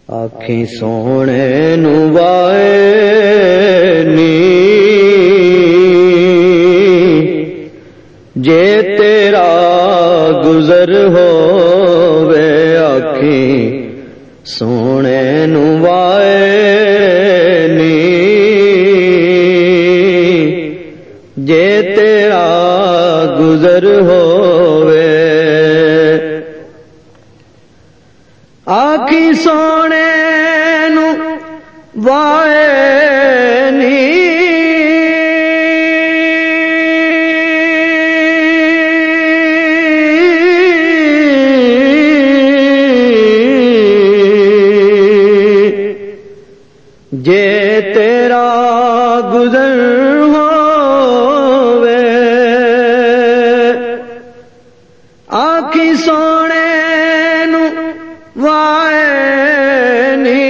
آکھیں سونے نو وائے نی جے تیرا گزر ہووے آکھیں سونے نو وائے نی جے تیرا گزر ہووے آکھیں سونے نو وائے نی جے تیرا گزر ہووے آکھیں سونے نو وائے نی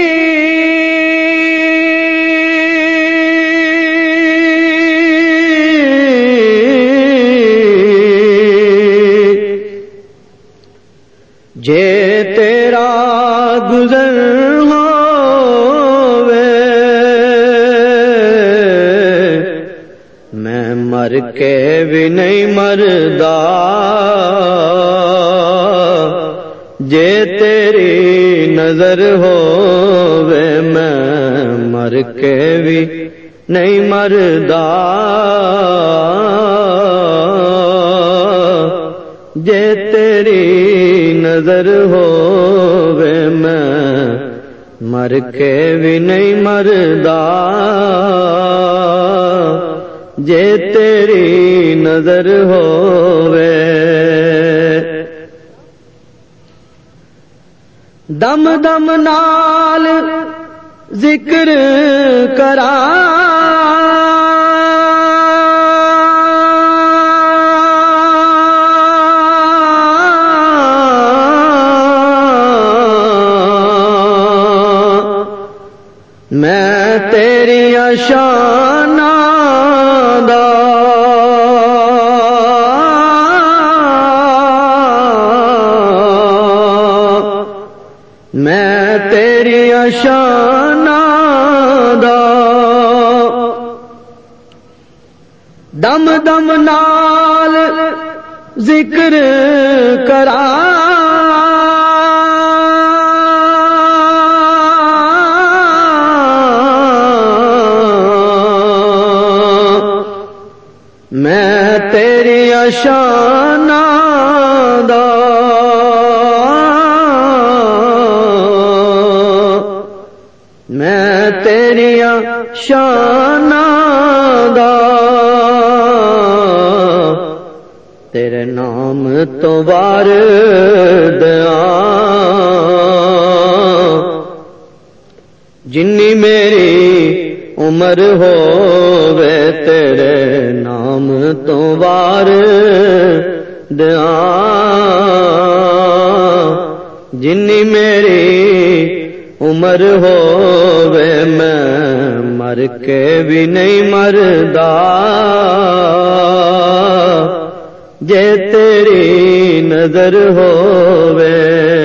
جے تیرا گزر ہووے میں مر کے بھی نہیں مردا جے تیری نظر ہووے میں مر کے بھی نہیں مردا جے تیری نظر ہووے میں مر کے بھی نہیں مردا جے تیری نظر ہووے دم دم نال ذکر کرا میں تیری شاناں دا میں تیری شاناں دا دم دم نال ذکر کرا میں تیری شاناں دا میں تیری شاناں دا تیرے نام تو وار دیاں جنی میری عمر ہووے تیرے نام تو وار دیاں جنی میری عمر ہووے میں مر کے بھی نہیں مردا جے تیری نظر ہووے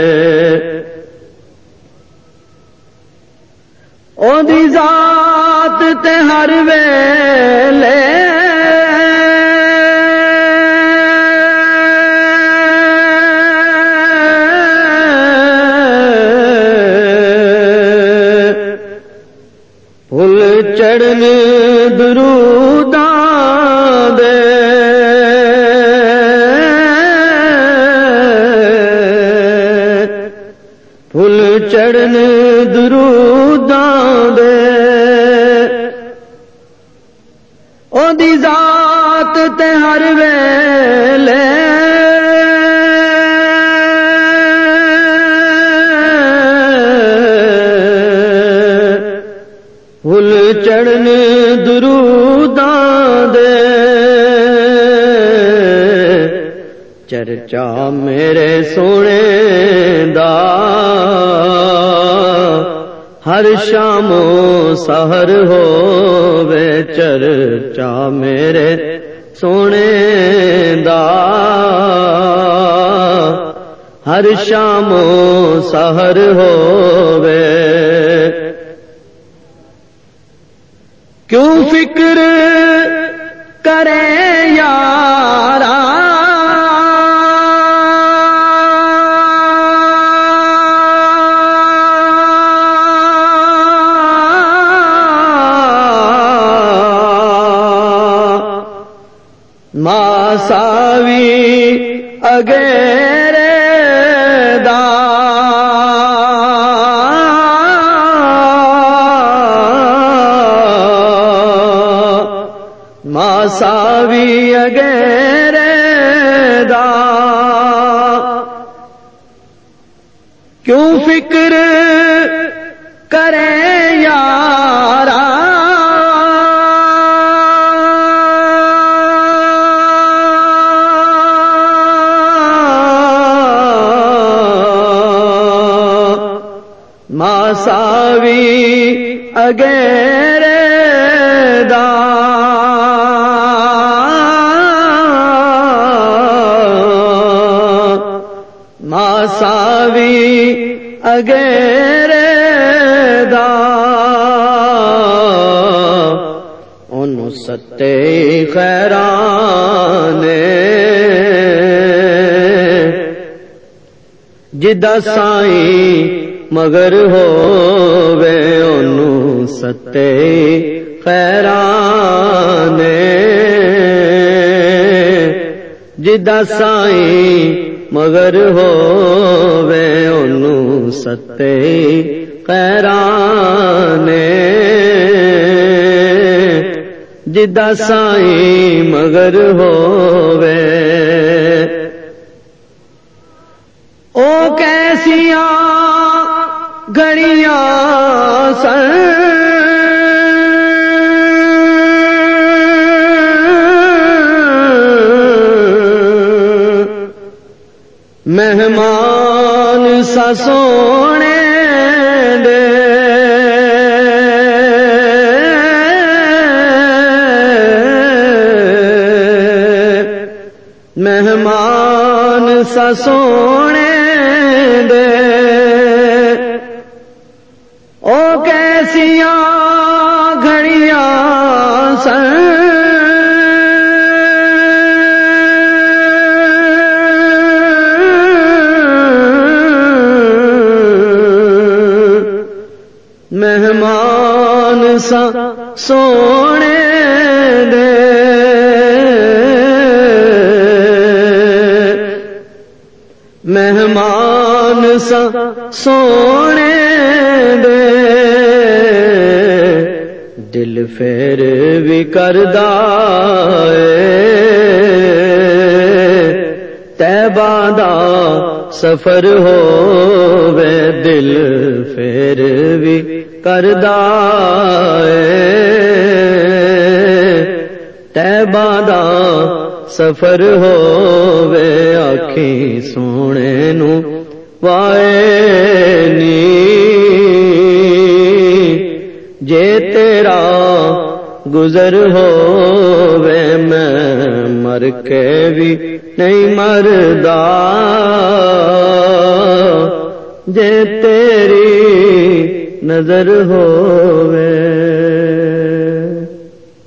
او دی ذات تے ہر ویلے پھل چڑھن دروداں دے پھل چڑھن دروداں دے او دی ذات تے ہر ویلے پھل چڑھن دروداں دے چرچا میرے سونے دا ہر شام و سحر ہووے چرچا میرے سونے دا ہر شام و سحر ہووے کیوں فکر کرے یارا ماساوی اگیرے دا ماساوی اگیرے دا کیوں فکر کرے یارا ماساوی اگیرے دا ماساوی اگیرے دا انہوں ستے خیرانے جدہ سائیں مگر ہووے انہوں ستے خیرانے جدہ سائیں مگر ہووے انہوں ستے خیرانے جدہ سائیں مگر ہووے او کیسیاں گھڑیاں سن مہمان سا سونے دے مہمان سا سونے دے او کیسیاں گھڑیاں سن مہمان سا سونے دے مہمان سا سونے دے دل پھر بھی کردا طیبہ دا سفر ہووے دل پھر بھی کردا طیبہ دا سفر ہووے آکھیں سونے نو وائے نی جے تیرا گزر ہووے میں مر کے بھی نہیں مردا جے تیری نظر ہووے